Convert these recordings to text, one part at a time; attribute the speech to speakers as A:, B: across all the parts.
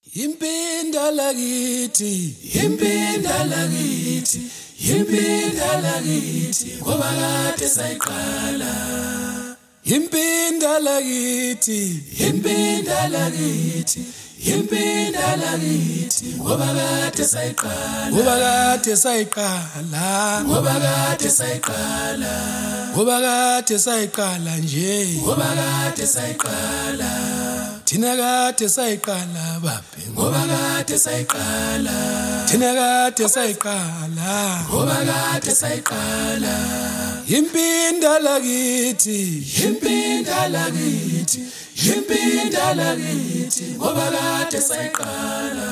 A: Impinda lakithi, impinda lakithi, impinda lakithi, ngoba kade sayiqala. Impinda lakithi, impinda lakithi, impinda lakithi, ngoba kade sayiqala. Ngoba kade sayiqala, ngoba kade sayiqala, ngoba kade sayiqala nje, ngoba kade sayiqala. Thina kade sayiqala babe, ngoba kade sayiqala. Thina kade sayiqala, ngoba kade sayiqala. Impinda lakithi, impinda lakithi, impinda lakithi, ngoba kade sayiqala.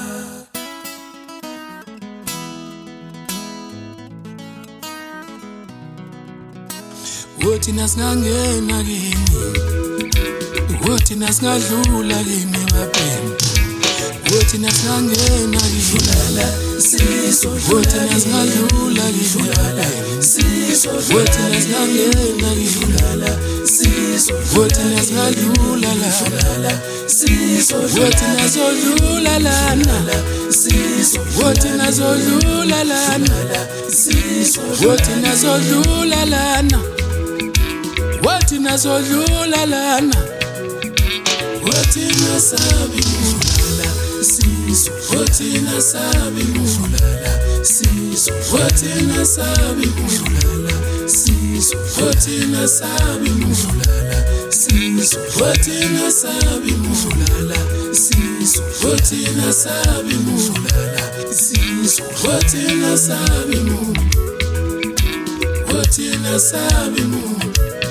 A: Uthi nasingangena kini, uthi nasingadlula kini bapembu, uthi nasingangena kini la siso, uthi nasingadlula kini la siso, uthi nasingangena kini la siso, uthi nasingadlula la siso, uthi nasodlula la siso, uthi nasodlula la siso, uthi nasodlula la wathi nasodlula lana, wathi nasabi mulala siso, wathi nasabi mulala siso, wathi nasabi mulala siso, wathi nasabi mulala siso, wathi nasabi mulala siso, wathi nasabi mulala siso, wathi nasabi mulala, wathi nasabi mulala.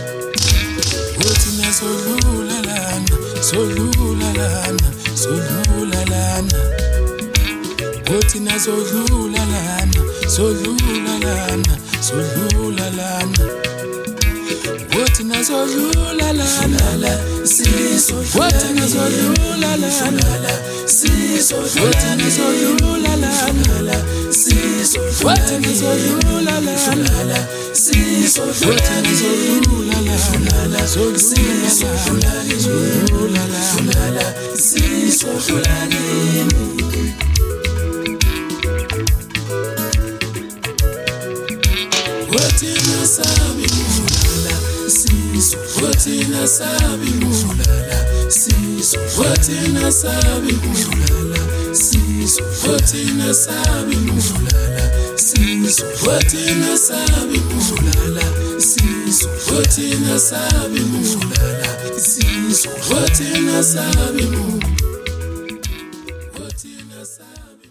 A: Solula lana, solula lana, solula lana. Uthi nasodlula lana, solula lana, solula lana. Uthi nasodlula lana, siso. Uthi nasodlula lana, siso. Uthi nasodlula lana, siso. Uthi nasodlula lana, siso. Uthi nasodlula lana, siso. Solula lana, siso. Wathi nasabi mulala siso, wathi nasabi mulala siso, wathi nasabi mulala siso, wathi nasabi mulala siso, wathi nasabi mulala siso, wathi nasabi mulala siso, wathi nasabi mulala, wathi nasabi.